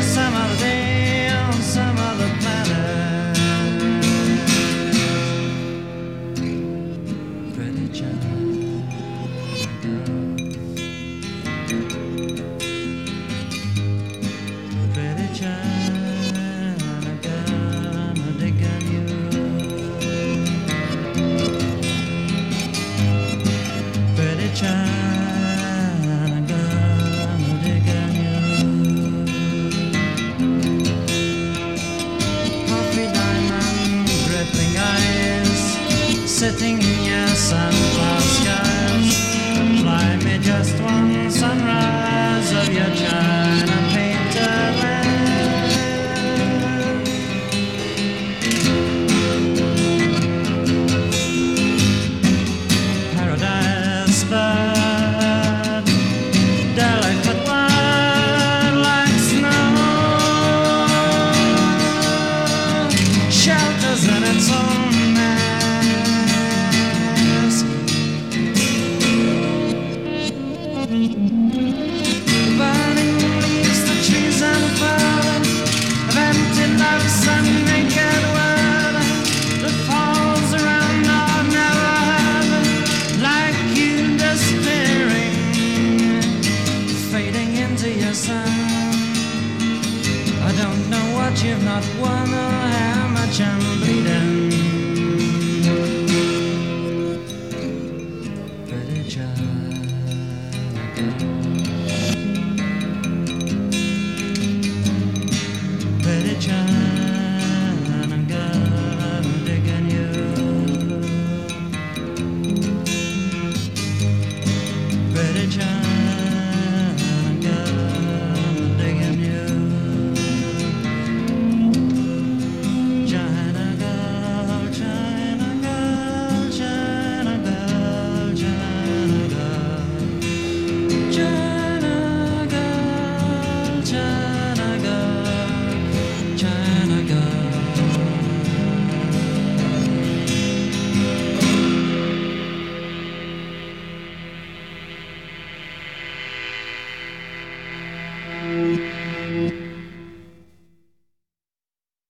some other day on some other planet. Pretty China girl, pretty China girl, I'm a digging you. Pretty China girl, I'm a digging you. Coffee diamond, rippling eyes, sitting in your sunflower skies. Fly me just one sunrise of your China painted land. Paradise bird, delicate word like snow, shelters in its own nest. Burning leaves, the trees unfurl, of empty loves and naked word that falls around our never heard, like you despairing, fading into your sun. I don't know what you've not won or how much I'm bleeding.